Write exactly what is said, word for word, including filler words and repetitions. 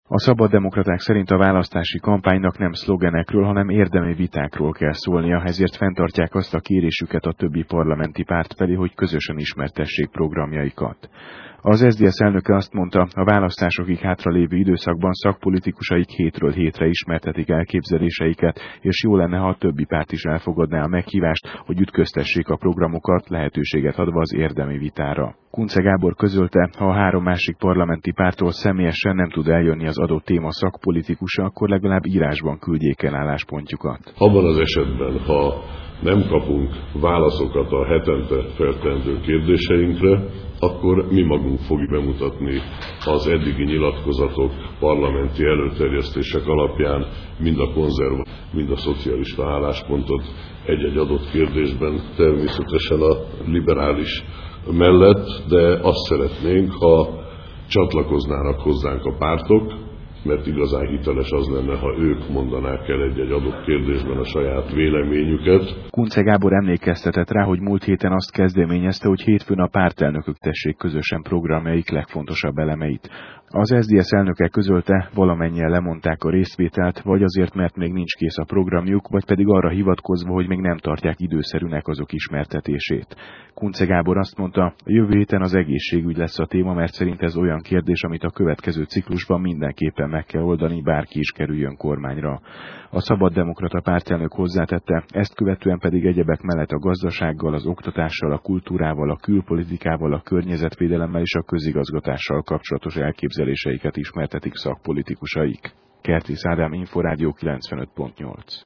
A szabaddemokraták szerint a választási kampánynak nem szlogenekről, hanem érdemi vitákról kell szólnia, ezért fenntartják azt a kérésüket a többi parlamenti párt felé, hogy közösen ismertessék programjaikat. Az es zé dé es elnöke azt mondta, a választásokig hátralévő időszakban szakpolitikusaik hétről hétre ismertetik elképzeléseiket, és jó lenne, ha a többi párt is elfogadná a meghívást, hogy ütköztessék a programokat, lehetőséget adva az érdemi vitára. Kunce Gábor közölte, ha a három másik parlamenti pártól személyesen nem tud eljönni az adott téma szakpolitikusa, akkor legalább írásban küldjék el álláspontjukat. Abban az esetben, ha nem kapunk válaszokat a hetente felteendő kérdéseinkre, akkor mi magunk fogjuk bemutatni az eddigi nyilatkozatok, parlamenti előterjesztések alapján mind a konzervatív, mind a szocialista álláspontot egy-egy adott kérdésben, természetesen a liberális mellett, de azt szeretnénk, ha csatlakoznának hozzánk a pártok, mert igazán hiteles az lenne, ha ők mondanák el egy-egy adott kérdésben a saját véleményüket. Kunce Gábor emlékeztetett rá, hogy múlt héten azt kezdeményezte, hogy hétfőn a pártelnökök tessék közösen programjaik legfontosabb elemeit. Az es zé dé es elnöke közölte, valamennyien lemondták a részvételt, vagy azért, mert még nincs kész a programjuk, vagy pedig arra hivatkozva, hogy még nem tartják időszerűnek azok ismertetését. Kunce Gábor azt mondta, a jövő héten az egészségügy lesz a téma, mert szerint ez olyan kérdés, amit a következő ciklusban mindenképpen meg kell oldani, bárki is kerüljön kormányra. A szabaddemokrata pártelnök hozzátette, ezt követően pedig egyebek mellett a gazdasággal, az oktatással, a kultúrával, a külpolitikával, a környezetvédelemmel és a közigazgatással kapcsolatos elképzeléseiket ismertetik szakpolitikusaik. Kertész Ádám, Inforádió kilencvenöt pont nyolc.